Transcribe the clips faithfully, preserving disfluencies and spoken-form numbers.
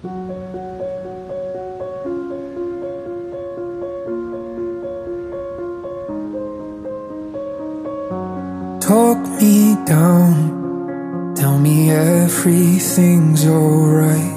Talk me down, tell me everything's alright.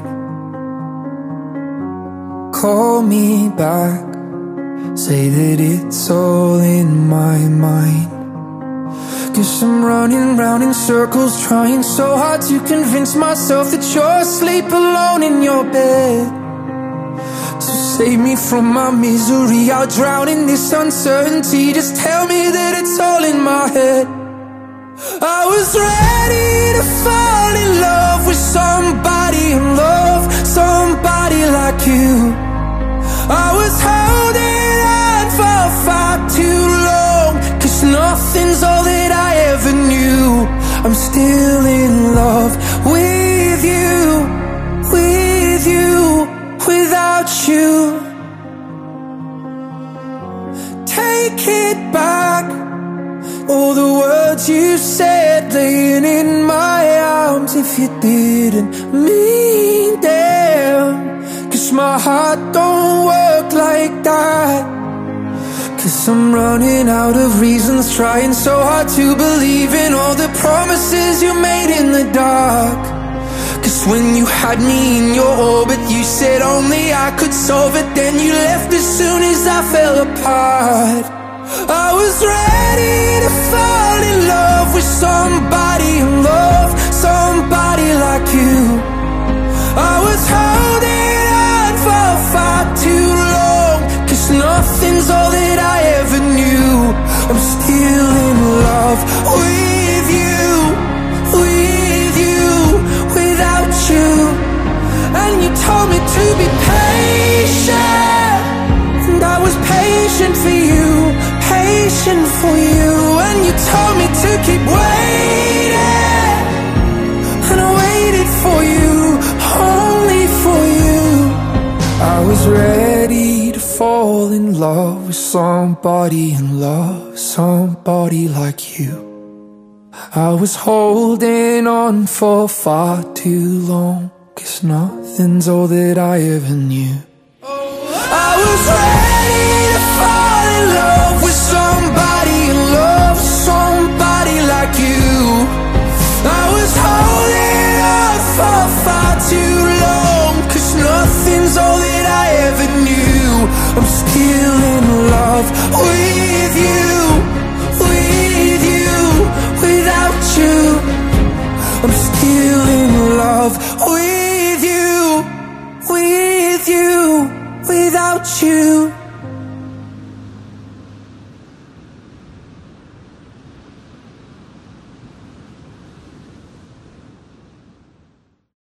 Call me back, say that it's all in my mind. Guess I'm running round in circles, trying so hard to convince myself that you're asleep alone in your bed. To save me from my misery, I'll drown in this uncertainty. Just tell me that it's all in my head. I was ready to fall in love with somebody and love somebody like you. I was holding on for far too long, 'cause nothing's all that I ever knew. I'm still in love with you, with you, without you. Take it back, all the words you said laying in my arms. If you didn't mean them, 'cause my heart don't work like that. 'Cause I'm running out of reasons, trying so hard to believe in all the promises you made in the dark. 'Cause when you had me in your orbit, you said only I could solve it. Then you left as soon as I fell apart. I was ready to fall in love with somebody and love somebody like you. I was holding on for far too long, 'cause nothing's all that I ever knew. I'm still in love with you, with you, without you. And you told me to be patient, and I was patient for you, patient for you. And you told me to keep waiting, and I waited for you, only for you. I was ready to fall in love with somebody and love somebody like you. I was holding on for far too long, 'cause nothing's all that I ever knew. I was ready to fall in love with somebody and love somebody like you. I was holding on for far too long, 'cause nothing's all that I ever knew. I'm still in love with you, with you, without you. I'm still in love with you, with you, without you.